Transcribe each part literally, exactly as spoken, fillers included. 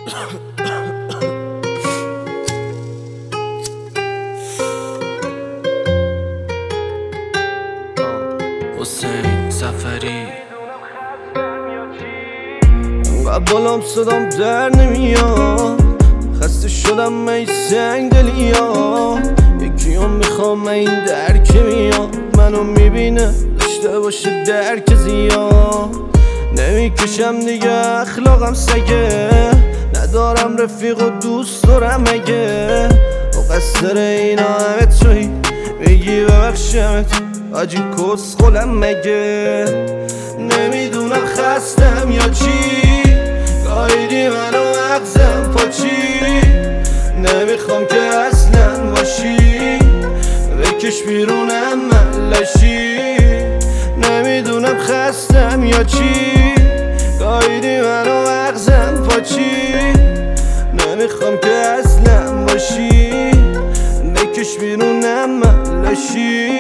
حسین سفری انقدر بالام صدام در نمیاد، خسته شدم من سنگ دلیا. یکی هم میخوام من این درک میاد، منو میبینه داشته باشه درک زیاد. نمیکشم دیگه اخلاقم سگه، ندارم رفیق و دوست دارم مگه. و قصر اینا همه توی بگی ببخشمت آجی کس خولم مگه. نمیدونم خستم یا چی، گایدی منو مغزم پاچی. نمیخوام که اصلا باشی، بکش بیرونم من لشی. نمیدونم خستم یا چی، گایدی منو مغزم پاچی. نمیخوام که اصلا باشی، بکش بیرونم من لشی.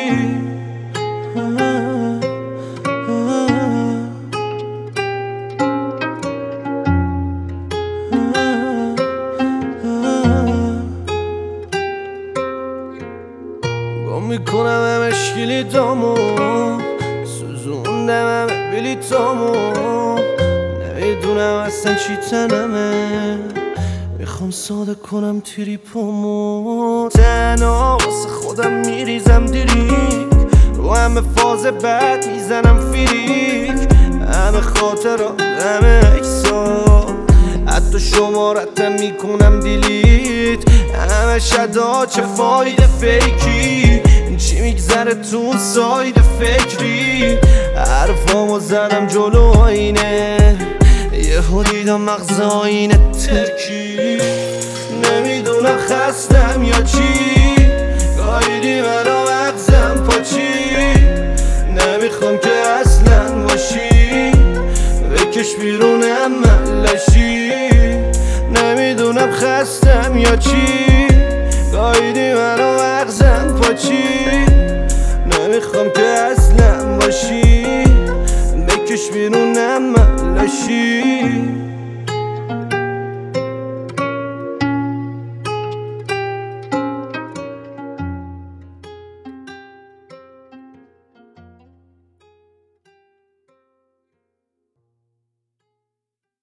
گم میکنم همه شکلیتامو، سوزوندم همه بلیتامو. نمیدونم اصلا چی تنمه، میخوام ساده کنم تریپامو. تنها واسه خودم میریزم دیریک، رو همه فاز بعد میزنم فیریک. همه خاطرات همه اکسا، حتی شمارتم میکنم دیلیت. همه شدا چه فایده فیکی، چی میگذره تو ساید فکری. حرفامو زدم جلو آینه، یهو دیدم مغز آینه ترکی. نمیدونم خستم یا چی، گایدی منو مغزم پاچی. نمیخوام که اصلا باشی، بکش بیرونم من لشی. نمیدونم خستم یا چی، گایدی منو مغزم پاچی. نمیخوام که اصلا باشی، بکش بیرونم من لشی.